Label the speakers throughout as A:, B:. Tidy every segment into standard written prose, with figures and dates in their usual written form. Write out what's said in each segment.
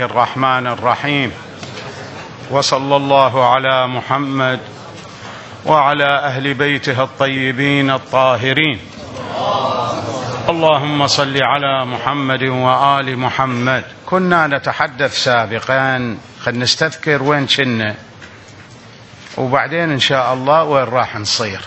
A: الرحمن الرحيم، وصلى الله على محمد وعلى أهل بيته الطيبين الطاهرين. اللهم صل على محمد وآل محمد. كنا نتحدث سابقا، خلينا نستذكر وين كنا وبعدين إن شاء الله وين راح نصير.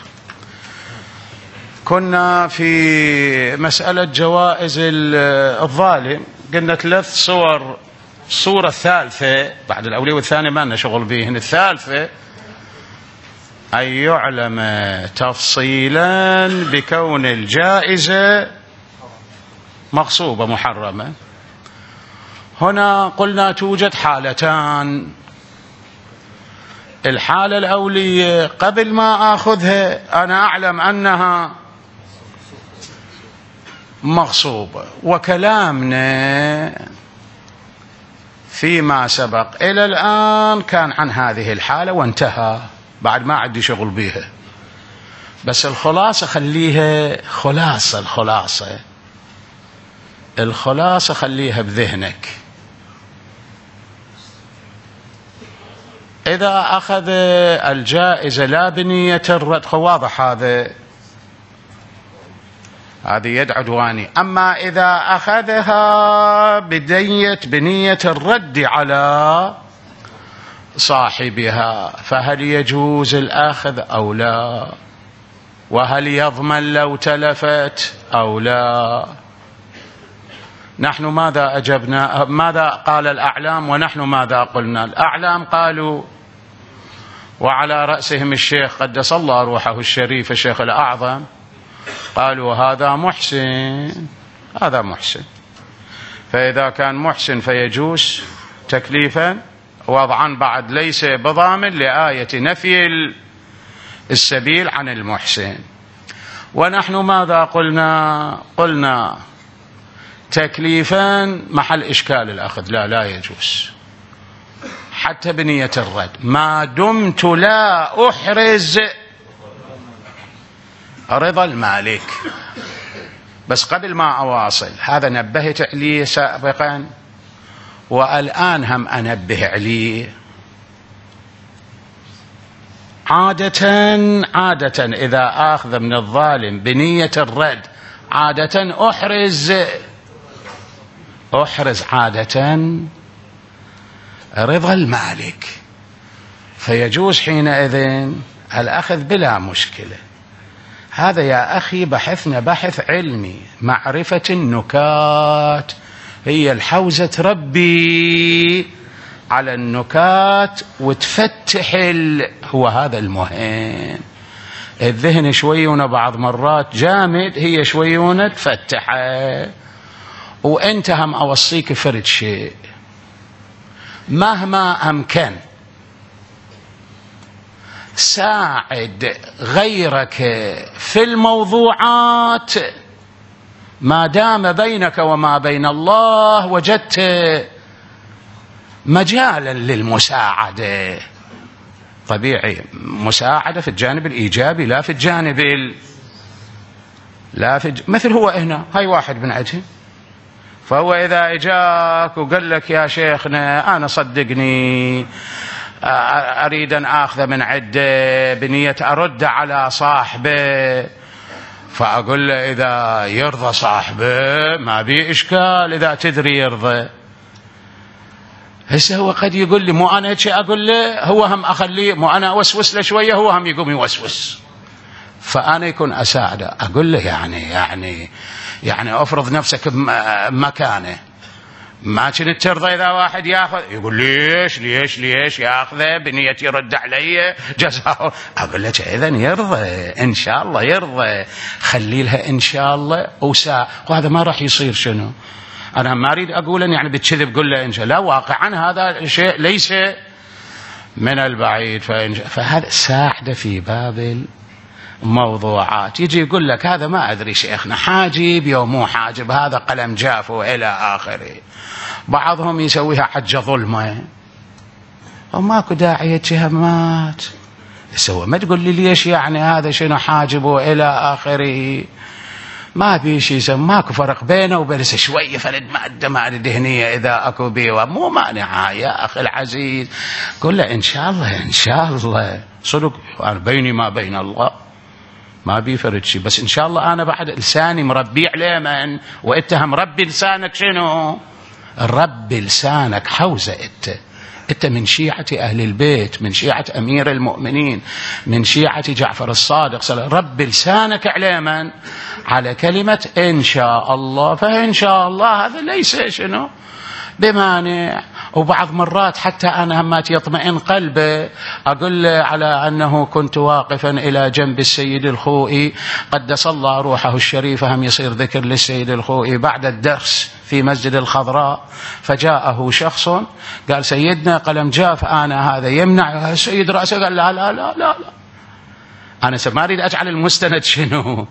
A: كنا في مسألة جوائز الظالم، قلنا 3 صور. الصورة الثالثة بعد الأولية والثانية ما لنا شغل بهن. الثالثة أن يعلم تفصيلا بكون الجائزة مغصوبة محرمة. هنا قلنا توجد حالتان. الحالة الأولية قبل ما أخذها أنا أعلم أنها مغصوبة، وكلامنا فيما سبق إلى الآن كان عن هذه الحالة وانتهى، بعد ما عندي شغل بيها. بس الخلاصة خليها الخلاصة خليها بذهنك. إذا أخذ الجائزة لا بنية الرد، واضح هذه يد عدواني. أما إذا أخذها بنية الرد على صاحبها فهل يجوز الأخذ أو لا؟ وهل يضمن لو تلفت أو لا؟ نحن ماذا أجبنا؟ ماذا قال الأعلام ونحن ماذا قلنا؟ الأعلام قالوا، وعلى رأسهم الشيخ قدس الله روحه الشريف الشيخ الأعظم، قالوا هذا محسن. فإذا كان محسن فيجوز تكليفا وضعا، بعد ليس بضامن لآية نفي السبيل عن المحسن. ونحن ماذا قلنا تكليفا محل إشكال الأخذ، لا يجوز حتى بنية الرد ما دمت لا أحرز رضا المالك. بس قبل ما أواصل، هذا نبهت عليه سابقا والآن هم أنبه عليه. عادة إذا أخذ من الظالم بنية الرد عادة أحرز عادة رضا المالك، فيجوز حينئذ الأخذ بلا مشكلة. هذا يا أخي بحثنا بحث علمي، معرفة النكات هي الحوزة، تربي على النكات وتفتح هو هذا المهم. الذهن شويونه بعض مرات جامد، هي شويونه تفتحه. وانت هم أوصيك فرد شيء مهما أمكن، ساعد غيرك في الموضوعات ما دام بينك وما بين الله وجدت مجالا للمساعدة. طبيعي مساعدة في الجانب الإيجابي، لا في الجانب مثل هو هنا هاي واحد من عندهم، فهو إذا إجاك وقال لك يا شيخنا أنا صدقني أريد أن أخذ من عده بنية أرد على صاحبه، فأقول له إذا يرضى صاحبه ما بي إشكال، إذا تدري يرضى. هسه هو قد يقول لي مو أنا هيك أقول له، هو هم أخليه مو أنا أوسوس له شوية، هو هم يقوم يوسوس، فأنا يكون أساعده. أقول له يعني أفرض نفسك بمكانه، ما كنت ترضى إذا واحد يأخذ يقول ليش يأخذه بنية يرد علي جزاء. أقول لك إذن يرضى إن شاء الله يرضى، خلي لها إن شاء الله وهذا ما راح يصير. شنو أنا ما أريد أقول يعني بتكذب، قل له إن شاء الله، واقعا هذا الشيء ليس من البعيد. فهذا ساعد في باب موضوعات. يجي يقول لك هذا ما أدري شيخنا حاجب يوم مو حاجب، هذا قلم جاف وإلى آخره. بعضهم يسويها حجة ظلمة وماكو داعي اتهامات. ما تقول لي ليش يعني هذا شنو حاجب وإلى آخره. ما في شيء، ماكو فرق بينه وبين شوية فلد مادة مادة دهنية إذا أكو بيوة مو مانعة يا أخي العزيز. قل له إن شاء الله إن شاء الله صدق، أنا بيني ما بين الله ما بيفرد شيء، بس إن شاء الله أنا بعد لساني مربي عليه من، واتهم ربي لسانك شنو؟ رب لسانك حوزة أنت من شيعة أهل البيت، من شيعة أمير المؤمنين، من شيعة جعفر الصادق، رب لسانك على من؟ على كلمة إن شاء الله. فإن شاء الله هذا ليس شنو بمانع. وبعض مرات حتى أنا همات يطمئن قلبي أقول له على أنه كنت واقفا إلى جنب السيد الخوئي قدس الله روحه الشريفة، هم يصير ذكر للسيد الخوئي بعد الدرس في مسجد الخضراء، فجاءه شخص قال سيدنا قلم جاف أنا هذا يمنع السيد رأسه، قال لا لا لا لا, لا. أنا ما أريد أجعل المستند شنو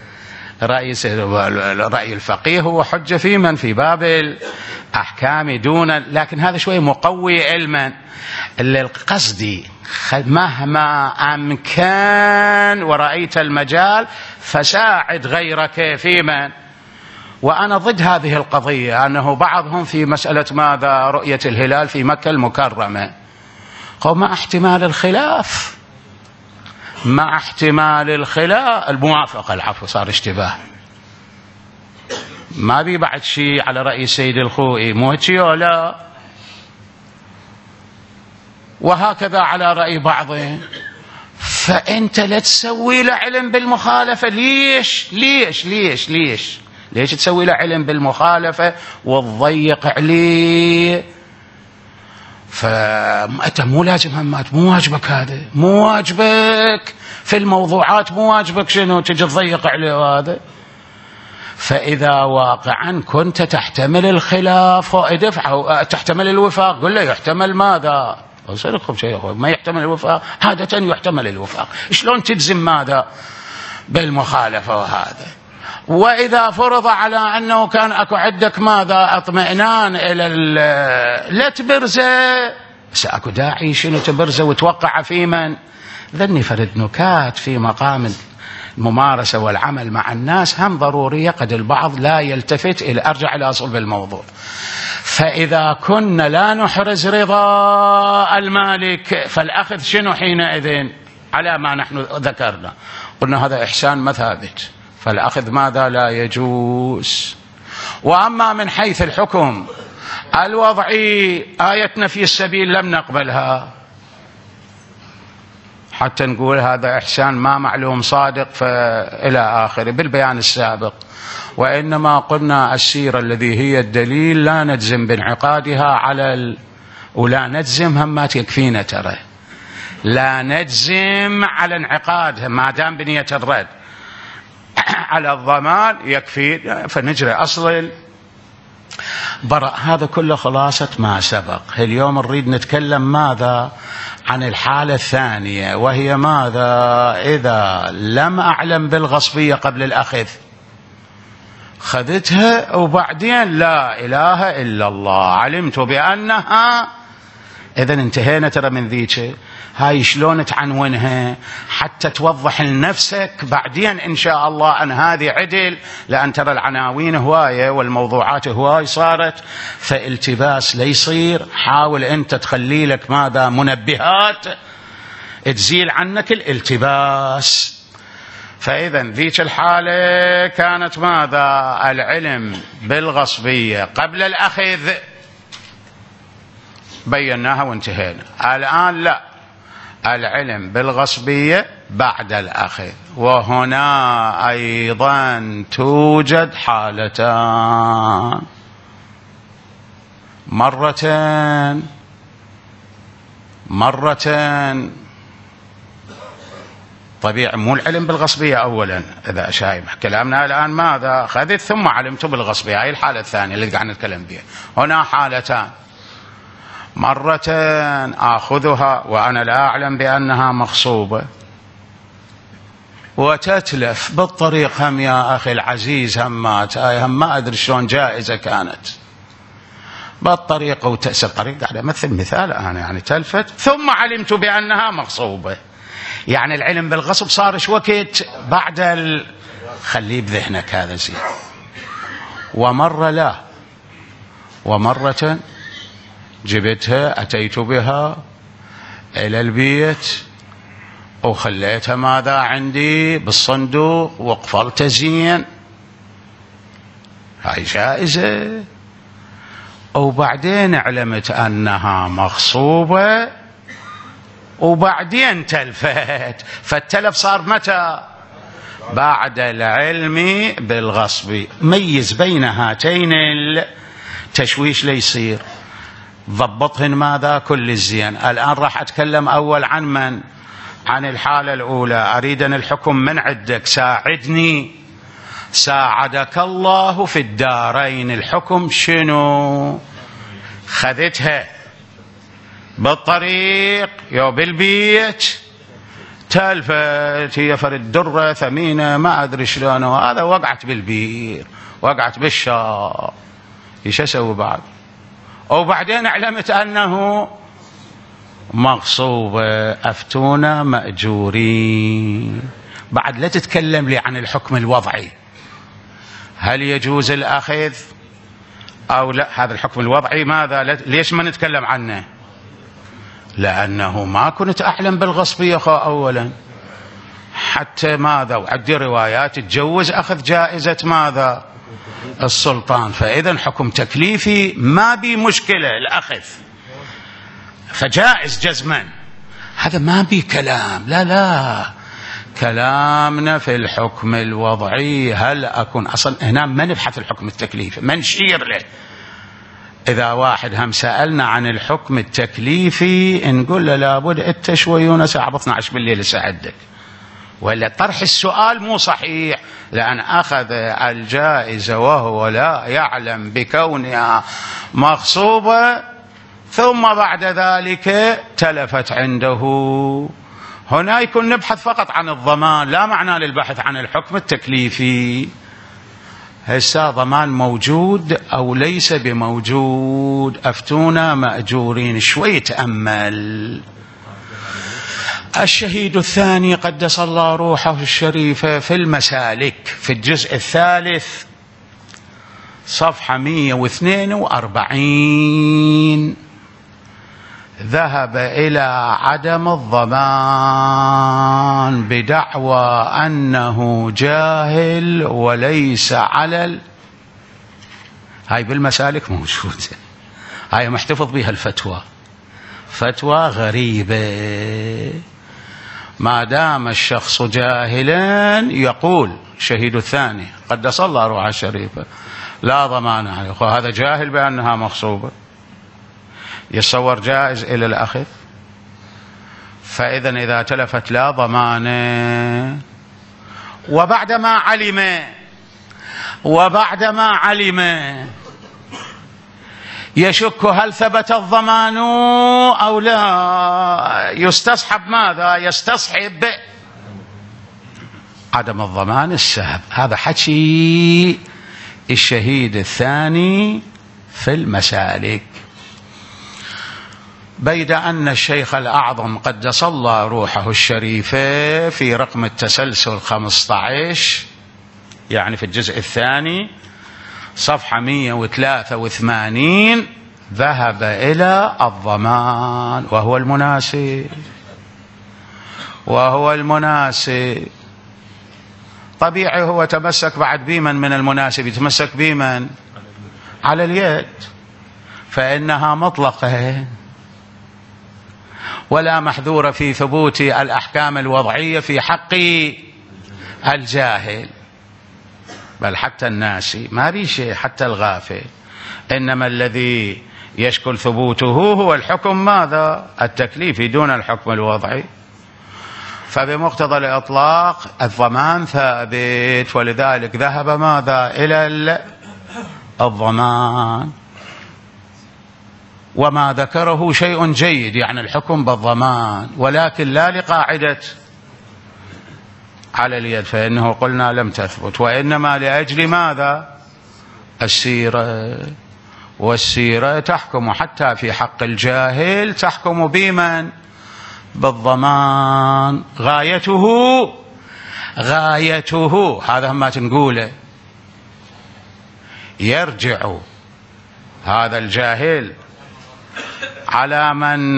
A: رأي الفقيه هو حجة في من؟ في باب الأحكام دون، لكن هذا شوي مقوي علما. القصدي مهما أمكن ورأيت المجال فساعد غيرك في من. وأنا ضد هذه القضية، أنه بعضهم في مسألة ماذا رؤية الهلال في مكة المكرمة مع احتمال الخلاف، مع احتمال الخلاف الموافقة، العفو صار اشتباه، ما بي بعد شيء على رأي السيد الخوئي مو هيك ولا، وهكذا على رأي بعضهم. فأنت لا تسوي له علم بالمخالفة. ليش ليش ليش ليش ليش تسوي له علم بالمخالفة وتضيق عليه؟ فأنت مو لازم همات، مو واجبك هذا، مو واجبك في الموضوعات، مو واجبك شنو تجي تضيق عليه هذا. فإذا واقعا كنت تحتمل الخلاف ادفع، تحتمل الوفاق قل له يحتمل ماذا؟ أصدقكم شيء أخوي ما يحتمل الوفاق، عادة يحتمل الوفاق. شلون تجزم ماذا بالمخالفة وهذا؟ وإذا فرض على أنه كان أكو عندك ماذا اطمئنان إلى لا تبرزه، سأكو داعي شنو تبرزه وتوقع في من؟ ذني فرد نكات في مقام الممارسة والعمل مع الناس هم ضرورية، قد البعض لا يلتفت إلى أرجع إلى أصل بالموضوع. فإذا كنا لا نحرز رضا المالك فالأخذ شنو حينئذ على ما نحن ذكرنا، قلنا هذا إحسان مثابت، فالأخذ ماذا لا يجوز. وأما من حيث الحكم الوضعي آيتنا في السبيل لم نقبلها حتى نقول هذا إحسان ما معلوم صادق فإلى آخره بالبيان السابق، وإنما قلنا السيرة الذي هي الدليل لا نجزم بانعقادها على ولا نجزم همات يكفينا، ترى لا نجزم على انعقادها ما دام بنية الرد على الضمان يكفي، فنجري أصل براء. هذا كله خلاصة ما سبق. اليوم نريد نتكلم ماذا عن الحالة الثانية، وهي ماذا إذا لم أعلم بالغصبية قبل الأخذ، خذتها وبعدين لا إله إلا الله علمت بأنها، إذن انتهينا ترى من ذيك. هاي شلون تعنونها حتى توضح لنفسك بعدين إن شاء الله أن هذه عدل، لأن ترى العناوين هواية والموضوعات هواي صارت، فالتباس لا يصير. حاول أنت تخلي لك ماذا منبهات تزيل عنك الالتباس. فإذا ذيك الحالة كانت ماذا العلم بالغصبية قبل الأخذ بيناها وانتهينا. الآن لا، العلم بالغصبية بعد الأخذ، وهنا أيضا توجد حالتان، مرتين طبيعي مو العلم بالغصبية أولا، إذا شايف كلامنا الآن ماذا أخذت ثم علمت بالغصبية، هاي الحالة الثانية اللي قاعد نتكلم بها. هنا حالتان، مرة آخذها وأنا لا أعلم بأنها مغصوبة وتتلف بالطريق هم يا أخي العزيز، همات هاي هم ما أدري شلون جائزة كانت بالطريق وتأسر طريق. قاعد أمثل مثال أنا يعني تلفت ثم علمت بأنها مغصوبة، يعني العلم بالغصب صار وقت بعد خليه بذهنك هذا زين. ومرة لا، ومرة جبتها أتيت بها إلى البيت وخليتها ماذا عندي بالصندوق وقفلت زين، هاي جائزة. وبعدين علمت أنها مغصوبة وبعدين تلفت، فالتلف صار متى؟ بعد العلم بالغصب. ميز بين هاتين التشويش ليصير، ضبطهن ماذا كل الزين. الآن راح أتكلم أول عن من؟ عن الحالة الأولى. أريد أن الحكم من عندك، ساعدني ساعدك الله في الدارين. الحكم شنو؟ خذتها بالطريق يو بالبيت تلفت، هي فرد درة ثمينة ما أدري شلون، هذا وقعت بالبير وقعت بالشار، ايش اسوي بعد؟ وبعدين علمت أنه مغصوبة، أفتونا مأجورين. بعد لا تتكلم لي عن الحكم الوضعي، هل يجوز الأخذ أو لا؟ هذا الحكم الوضعي ماذا؟ ليش ما نتكلم عنه؟ لأنه ما كنت أعلم بالغصب يا أخو أولا، حتى ماذا؟ وعندي روايات تجوز أخذ جائزة ماذا؟ السلطان. فإذا حكم تكليفي ما بي مشكلة الأخذ، فجائز جزما، هذا ما بي كلام. لا كلامنا في الحكم الوضعي. هل أكون أصلا هنا ما نبحث الحكم التكليفي، ما نشير له. إذا واحد هم سألنا عن الحكم التكليفي نقول له لابد أنت شويون ساعة 12 بالليل ساعدك، ولا طرح السؤال مو صحيح، لأن أخذ الجائزة وهو لا يعلم بكونها مغصوبة ثم بعد ذلك تلفت عنده. هنا يكون نبحث فقط عن الضمان، لا معنى للبحث عن الحكم التكليفي. هسه ضمان موجود أو ليس بموجود؟ أفتونا مأجورين. شوي تأمل. الشهيد الثاني قدس الله روحه الشريفة في المسالك في الجزء الثالث صفحة 142 ذهب إلى عدم الضمان بدعوى أنه جاهل وليس على هاي بالمسالك موجودة، هاي محتفظ بها الفتوى، فتوى غريبة. ما دام الشخص جاهلا يقول شهيد الثاني قدس الله روحه الشريفة لا ضمان عليه، هذا جاهل بأنها مغصوبة، يتصور جائز إلى الأخذ. فإذا إذا تلفت لا ضمان. وبعدما علم يشك هل ثبت الضمان أو لا، يستصحب ماذا؟ يستصحب عدم الضمان السهب. هذا حكي الشهيد الثاني في المسالك. بيد أن الشيخ الأعظم قدس الله روحه الشريفة في رقم التسلسل 15 يعني في الجزء الثاني صفحة 183 ذهب إلى الضمان وهو المناسب. طبيعي هو تمسك بعد بمن من المناسب؟ يتمسك بمن؟ على اليد، فإنها مطلقة ولا محذور في ثبوت الأحكام الوضعية في حق الجاهل، بل حتى الناسي ما بي شيء، حتى الغافل. إنما الذي يشكل ثبوته هو الحكم ماذا؟ التكليفي دون الحكم الوضعي. فبمقتضى الإطلاق الضمان ثابت، ولذلك ذهب ماذا؟ إلى الضمان. وما ذكره شيء جيد، يعني الحكم بالضمان، ولكن لا لقاعدة على اليد، فإنه قلنا لم تثبت، وإنما لأجل ماذا؟ السيرة، والسيرة تحكم حتى في حق الجاهل، تحكم بمن؟ بالضمان. غايته غايته هذا ما تنقوله يرجع هذا الجاهل على من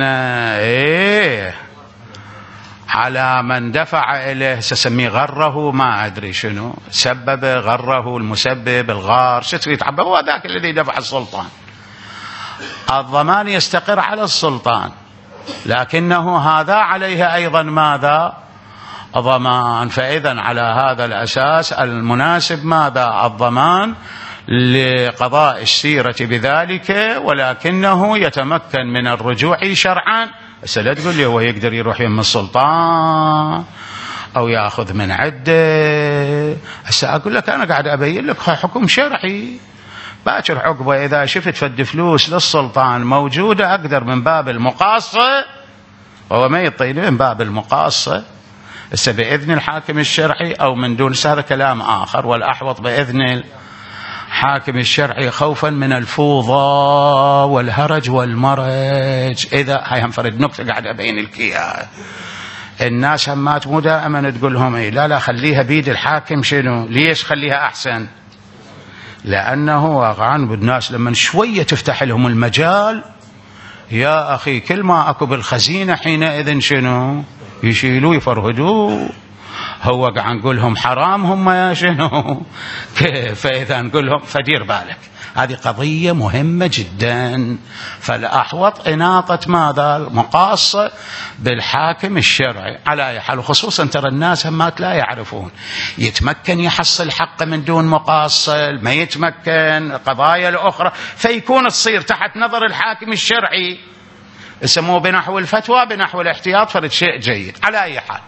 A: على من دفع إليه، سسميه غره، ما أدري شنو سبب غره، المسبب، الغار، شو تريد تعبه، هو ذاك الذي دفع السلطان. الضمان يستقر على السلطان، لكنه هذا عليه أيضا ماذا؟ ضمان. فإذا على هذا الأساس المناسب ماذا؟ الضمان لقضاء السيرة بذلك، ولكنه يتمكن من الرجوع شرعا. بس لا تقول لي هو يقدر يروح يم السلطان أو يأخذ من عده. هسه أقول لك أنا قاعد أبين لك حكم شرعي، باكر عقبه إذا شفت فد فلوس للسلطان موجودة أقدر من باب المقاصة، هو ما يطيل من باب المقاصة هسه بإذن الحاكم الشرعي أو من دون، هذا كلام آخر، والأحوط بإذن الحاكم الشرعي خوفا من الفوضى والهرج والمرج. إذا هاي هم فرد نكتة قاعد أبين لك إياها. الناس همات مو دائما تقول لهم إيه لا خليها بيد الحاكم. شنو؟ ليش خليها أحسن؟ لأنه واقعا بالناس لما شوية تفتح لهم المجال يا أخي كل ما أكو بالخزينة حينئذ شنو؟ يشيلوا يفرهدوا. هو قاعد نقول لهم حرام هم يا شنو كيف؟ فإذا نقول لهم فدير بالك، هذه قضية مهمة جدا. فالأحوط إناطة ماذا؟ المقاصة بالحاكم الشرعي على أي حال، وخصوصا ترى الناس همات لا يعرفون يتمكن يحصل حقه من دون مقاصة، ما يتمكن قضايا الأخرى، فيكون تصير تحت نظر الحاكم الشرعي، يسموه بنحو الفتوى بنحو الاحتياط، فرد شيء جيد. على أي حال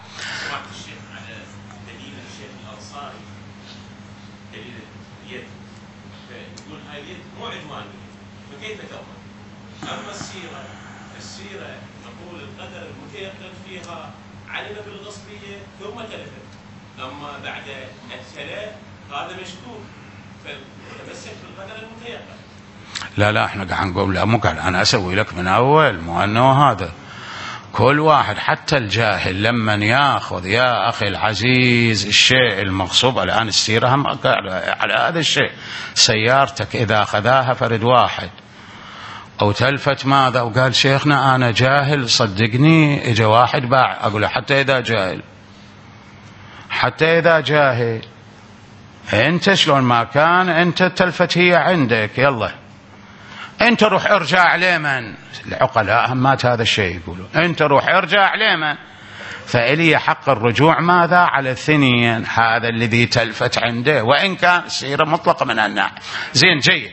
B: أما السيرة نقول القدر المتيقن فيها علم بالغصبية ثم تلفت، أما بعد التلف هذا مشكوك، فتمسك بالقدر المتيقن.
A: لا احنا قاعد نقول لا، مو قاعد انا اسوي لك من اول، مو انه هذا كل واحد حتى الجاهل لما ياخذ يا اخي العزيز الشيء المغصوب. الان السيره هم على هذا الشيء، سيارتك اذا اخذاها فرد واحد أو تلفت ماذا وقال شيخنا أنا جاهل، صدقني إجا واحد باع، أقول له حتى إذا جاهل، حتى إذا جاهل أنت شلون ما كان أنت تلفت هي عندك، يلا أنت روح ارجع لمن؟ العقلاء همات هذا الشيء يقولوا أنت روح ارجع لمن؟ فإلي حق الرجوع ماذا؟ على الثنين، هذا الذي تلفت عنده، وإن كان السيرة مطلقة من الناحية. زين جيد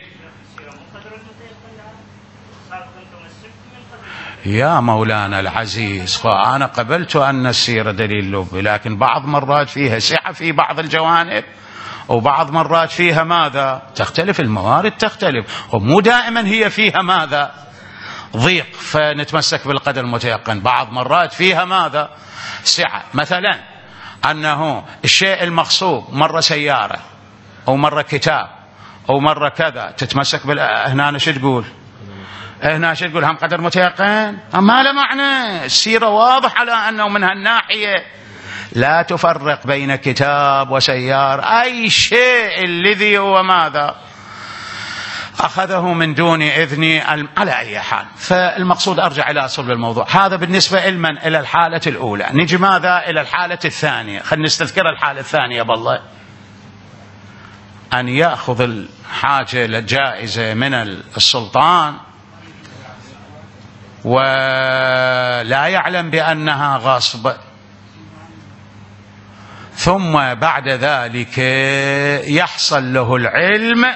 A: يا مولانا العزيز، فأنا قبلت أن السيرة دليل لب، لكن بعض مرات فيها سعة في بعض الجوانب، وبعض مرات فيها ماذا؟ تختلف الموارد، تختلف، ومو دائما هي فيها ماذا؟ ضيق فنتمسك بالقدر المتيقن. بعض مرات فيها ماذا؟ سعة، مثلا أنه الشيء المغصوب مرة سيارة أو مرة كتاب أو مرة كذا، تتمسك هنا شو تقول؟ هنا شو تقول؟ هم قدر متيقن؟ ما له معنى. السيرة واضح على أنه من هالناحية لا تفرق بين كتاب وسيار، أي شيء الذي هو ماذا؟ أخذه من دون إذن على أي حال. فالمقصود أرجع إلى أصل الموضوع. هذا بالنسبة إلى الحالة الأولى. نجي ماذا؟ إلى الحالة الثانية. خلينا نستذكر الحالة الثانية بالله، أن يأخذ الحاجة الجائزة من السلطان ولا يعلم بأنها غصب، ثم بعد ذلك يحصل له العلم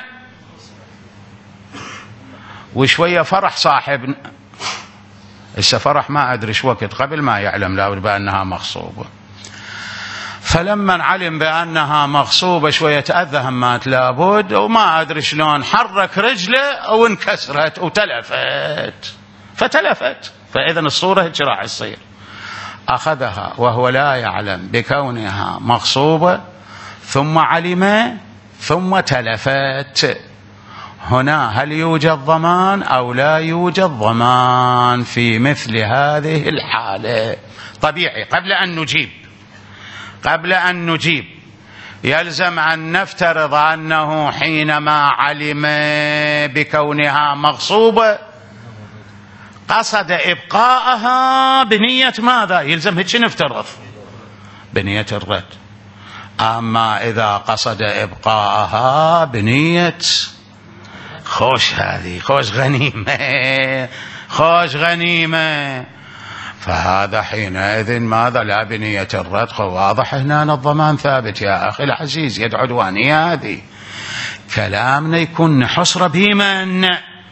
A: وشوية فرح صاحب، هسه فرح ما أدري شو وقت قبل ما يعلم لابد بأنها مغصوبة، فلما علم بأنها مغصوبة شوية تأذى همات لابد، وما أدري شلون حرك رجله وانكسرت وتلفت، فتلفت. فإذن الصورة هيك راح تصير، أخذها وهو لا يعلم بكونها مغصوبة ثم علم ثم تلفت. هنا هل يوجد ضمان أو لا يوجد ضمان في مثل هذه الحالة؟ طبيعي قبل أن نجيب قبل أن نجيب يلزم أن نفترض أنه حينما علم بكونها مغصوبة قصد إبقاءها بنية ماذا؟ يلزم هيك نفترض بنية الرد. أما إذا قصد إبقاءها بنية خوش، هذه خوش غنيمة، خوش غنيمة، فهذا حينئذ ماذا؟ لا بنية الرد. واضح هنا الضمان ثابت يا أخي العزيز، يد عدوانية هذه. كلامنا يكون نحصر بمن؟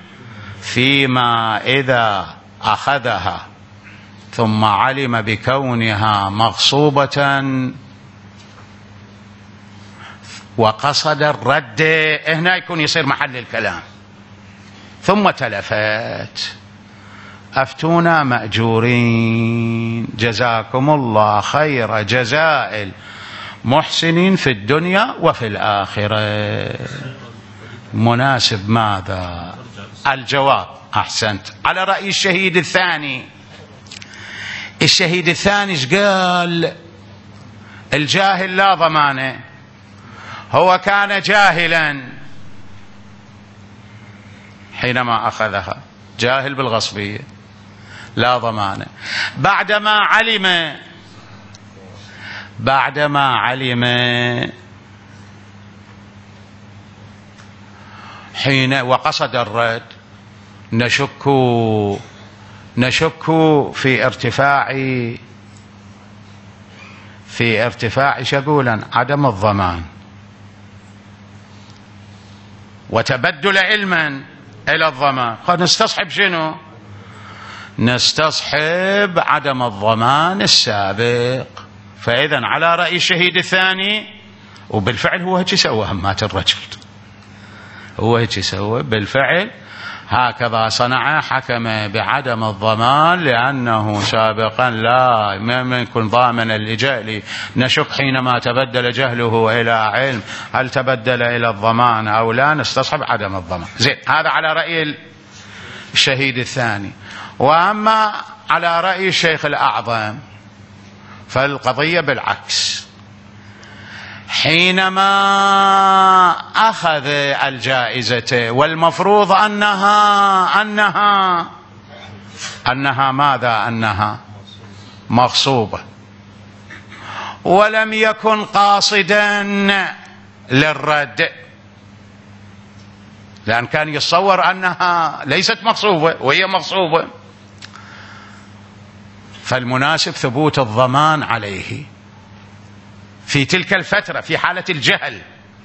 A: فيما إذا أخذها ثم علم بكونها مغصوبة وقصد الرد، هنا يكون يصير محل الكلام. ثم تلفت. أفتونا مأجورين، جزاكم الله خير جزاء المحسنين في الدنيا وفي الآخرة. مناسب ماذا؟ الجواب. أحسنت. على رأي الشهيد الثاني. الشهيد الثاني ايش قال؟ الجاهل لا ضمانه. هو كان جاهلا حينما أخذها، جاهل بالغصبية، لا ضمانه. بعدما علم حين وقصد الرد، نشك في ارتفاع شقولا عدم الضمان، وتبدل علما إلى الضمان. قد نستصحب شنو؟ نستصحب عدم الضمان السابق. فإذا على رأي الشهيد الثاني، وبالفعل هو هيك سوى همات الرجل، هو هيك سوى بالفعل، هكذا صنع، حكم بعدم الضمان لأنه سابقا لا يكون ضامنا لجهله. نشك حينما تبدل جهله إلى علم هل تبدل إلى الضمان أو لا، نستصحب عدم الضمان. زين، هذا على رأي الشهيد الثاني. وأما على رأي الشيخ الأعظم فالقضية بالعكس. حينما أخذ الجائزة والمفروض أنها ماذا؟ أنها مغصوبة، ولم يكن قاصدا للرد، لأن كان يتصور أنها ليست مغصوبة وهي مغصوبة، فالمناسب ثبوت الضمان عليه في تلك الفترة في حالة الجهل.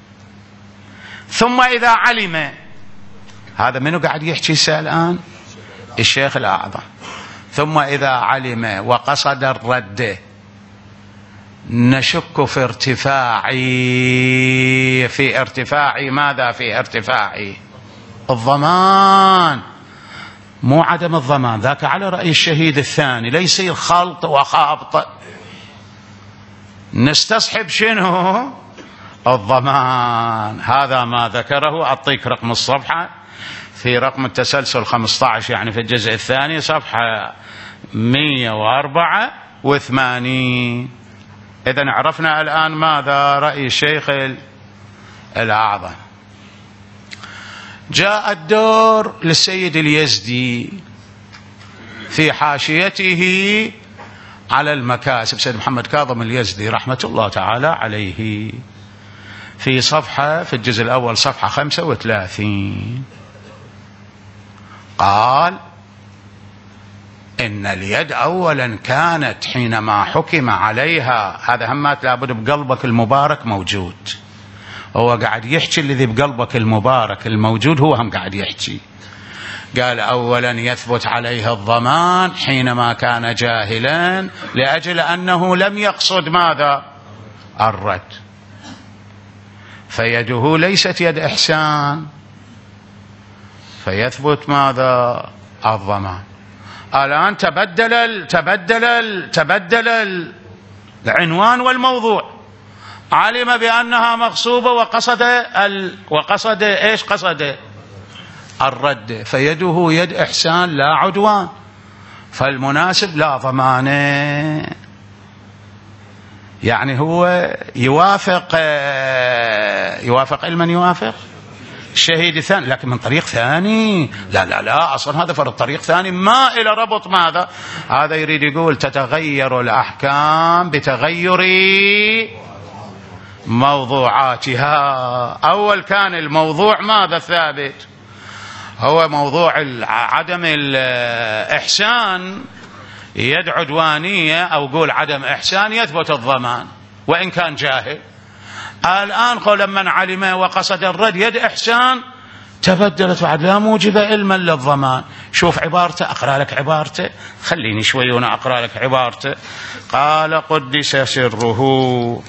A: ثم إذا علم، هذا منو قاعد يحكي الآن؟ الشيخ الأعظم. ثم إذا علم وقصد الرد، نشك في ارتفاع ماذا؟ في ارتفاع الضمان، مو عدم الضمان. ذاك على رأي الشهيد الثاني، لا يصير خلط وخابط. نستصحب شنو؟ الضمان. هذا ما ذكره. أعطيك رقم الصفحة في رقم التسلسل 15، يعني في الجزء الثاني صفحة 184. إذن عرفنا الآن ماذا رأي الشيخ الأعظم. جاء الدور للسيد اليزدي في حاشيته على المكاسب، سيد محمد كاظم اليزدي رحمة الله تعالى عليه، في صفحة في الجزء الأول صفحة 35 قال: إن اليد أولا كانت حينما حكم عليها، هذا همات لابد بقلبك المبارك موجود. هو قاعد يحكي الذي بقلبك المبارك الموجود، هو هم قاعد يحكي. قال: أولا يثبت عليها الضمان حينما كان جاهلا لأجل أنه لم يقصد ماذا؟ الرد، فيده ليست يد إحسان، فيثبت ماذا؟ الضمان. الآن تبدل العنوان والموضوع. علم بأنها مغصوبة وقصد إيش؟ قصد الرد، فيده يد إحسان لا عدوان، فالمناسب لا ضمانه. يعني هو يوافق علما يوافق الشهيد الثاني، لكن من طريق ثاني. لا لا لا، أصلا هذا فرض طريق ثاني ما إلى ربط ماذا. هذا يريد يقول تتغير الأحكام بتغير موضوعاتها. أول كان الموضوع ماذا ثابت، هو موضوع عدم الإحسان، يد عدوانية أو قول عدم إحسان يثبت الضمان وإن كان جاهل. الآن قول من علم وقصد الرد يد إحسان تبدلت وعد لا موجب علما للضمان. شوف عبارته، أقرأ لك عبارته، خليني شوي وأنا أقرأ لك عبارته. قال قدس سره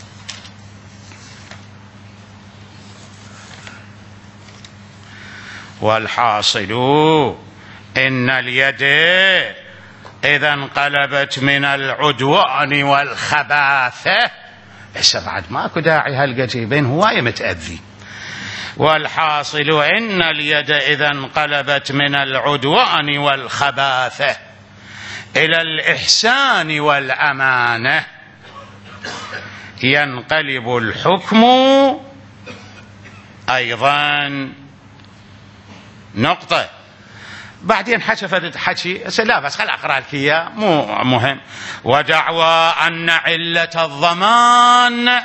A: والحاصل إن اليد إذا انقلبت من العدوان والخباثة، هسه بعد ماكو داعي هالقتيبين هواية متأذي. والحاصل إن اليد إذا انقلبت من العدوان والخباثة إلى الإحسان والأمانة ينقلب الحكم أيضا. نقطة. بعدين حكي لا بس خل أقرأ لك إياه مو مهم. ودعوى أن علة الضمان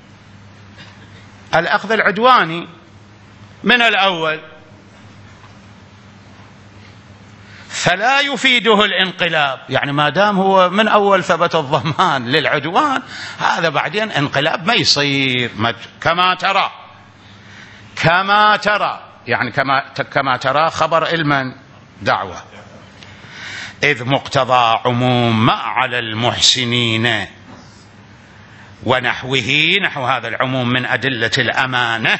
A: الأخذ العدواني من الأول فلا يفيده الانقلاب، يعني ما دام هو من أول ثبت الضمان للعدوان هذا بعدين انقلاب ما يصير. كما ترى يعني كما ترى خبر علما دعوة، إذ مقتضى عموم ما على المحسنين ونحوه، نحو هذا العموم من أدلة الأمانة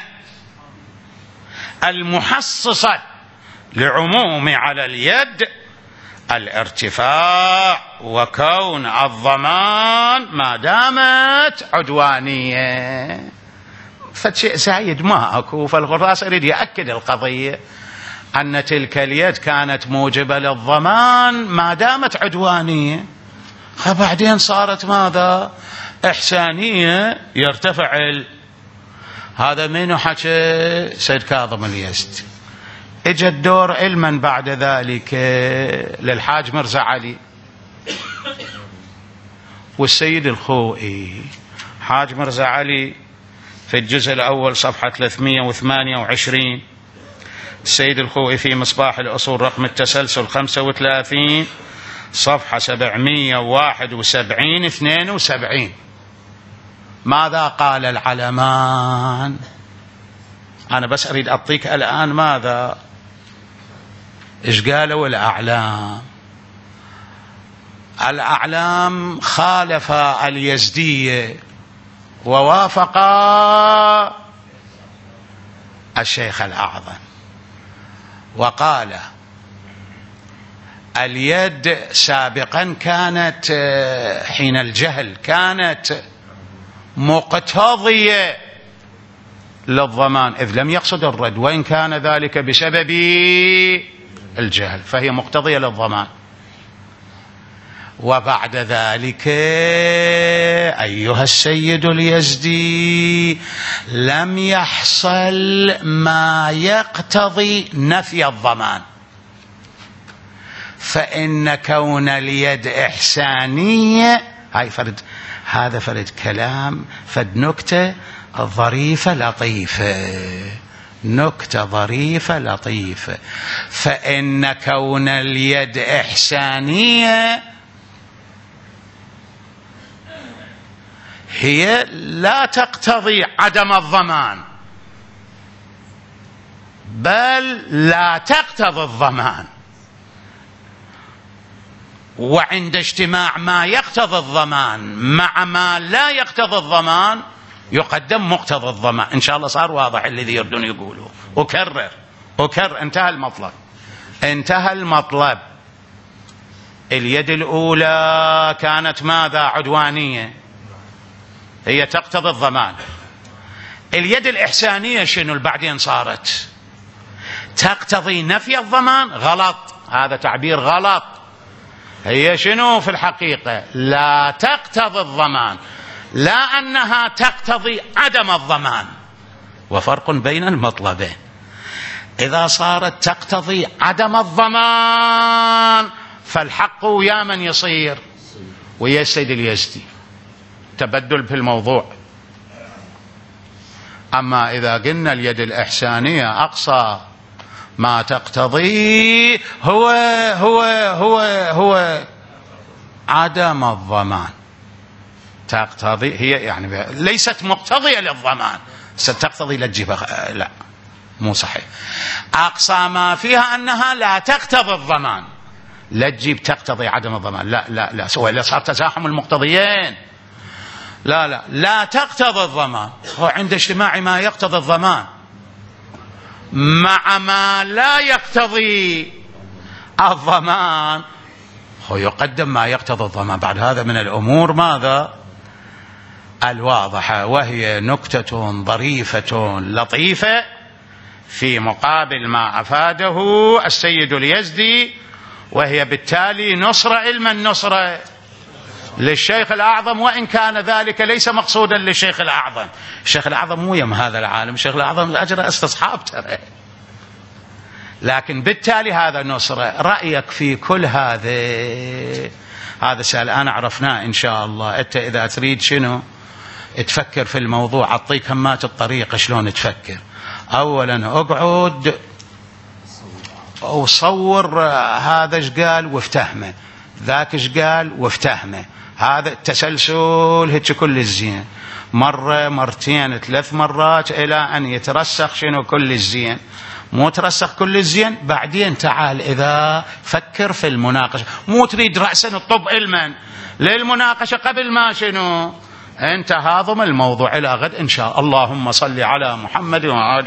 A: المحصصة لعموم على اليد الارتفاع وكون الضمان ما دامت عدوانية. فشيء زايد ما أكو. فالغراس يريد يأكد القضية أن تلك اليد كانت موجبة للضمان ما دامت عدوانية، فبعدين صارت ماذا إحسانية يرتفع هذا. منو حكى؟ سيد كاظم اليزدي. اجى الدور علما بعد ذلك للحاج مرزا علي والسيد الخوئي. حاج مرزا علي في الجزء الأول صفحة 328، السيد الخوئي في مصباح الأصول رقم التسلسل 35 صفحة 771 72. ماذا قال العلمان؟ أنا بس أريد أعطيك الآن ماذا إيش قالوا الأعلام. الأعلام خالف اليزدية ووافق الشيخ الأعظم، وقال اليد سابقا كانت حين الجهل كانت مقتضية للضمان إذ لم يقصد الرد، وإن كان ذلك بسبب الجهل فهي مقتضية للضمان. وبعد ذلك أيها السيد اليزدي لم يحصل ما يقتضي نفي الضمان، فإن كون اليد إحسانية هذا فرد كلام فد نكتة ظريفة لطيفة، نكتة ظريفة لطيفة. فإن كون اليد إحسانية هي لا تقتضي عدم الضمان، بل لا تقتضي الضمان، وعند اجتماع ما يقتضي الضمان مع ما لا يقتضي الضمان يقدم مقتضى الضمان. إن شاء الله صار واضح الذي يردون يقولوا. أكرر انتهى المطلب. اليد الأولى كانت ماذا؟ عدوانية، هي تقتضي الضمان. اليد الإحسانية شنو بعدين صارت؟ تقتضي نفي الضمان. غلط، هذا تعبير غلط. هي شنو في الحقيقة؟ لا تقتضي الضمان، لا أنها تقتضي عدم الضمان، وفرق بين المطلبين. إذا صارت تقتضي عدم الضمان فالحق ويا من يصير؟ ويا السيد اليزدي، تبدل في الموضوع. أما إذا قلنا اليد الإحسانية أقصى ما تقتضي هو عدم الضمان، تقتضي هي يعني ليست مقتضية للضمان، ستقتضي لا تجيب، لا مو صحيح. أقصى ما فيها أنها لا تقتضي الضمان، لا تجيب تقتضي عدم الضمان، لا لا لا، وإلا صار تزاحم المقتضيين. لا لا لا تقتضي الضمان، هو عند اجتماع ما يقتضي الضمان مع ما لا يقتضي الضمان هو يقدم ما يقتضي الضمان. بعد هذا من الأمور ماذا؟ الواضحة، وهي نكتة ظريفة لطيفة في مقابل ما أفاده السيد اليزدي، وهي بالتالي نصرة علما نصرة للشيخ الأعظم، وإن كان ذلك ليس مقصودا للشيخ الأعظم. الشيخ الأعظم مو يم هذا العالم، الشيخ الأعظم أجر استصحاب ترى، لكن بالتالي هذا نصرة. رأيك في كل هذا سؤال أنا عرفناه إن شاء الله. أنت إذا تريد شنو تفكر في الموضوع، أعطيك همات الطريقة شلون تفكر. أولا أقعد وصور هذا ايش قال وافتهمه، ذاك ايش قال وافتهمه، هذا التسلسل هيك كل الزين، مرة مرتين 3 مرات إلى أن يترسخ شنو كل الزين. مو ترسخ كل الزين بعدين تعال إذا فكر في المناقشة، مو تريد رأسا الطب علما للمناقشة قبل ما شنو انت هاضم الموضوع. إلى غد إن شاء الله. اللهم صل على محمد وآله.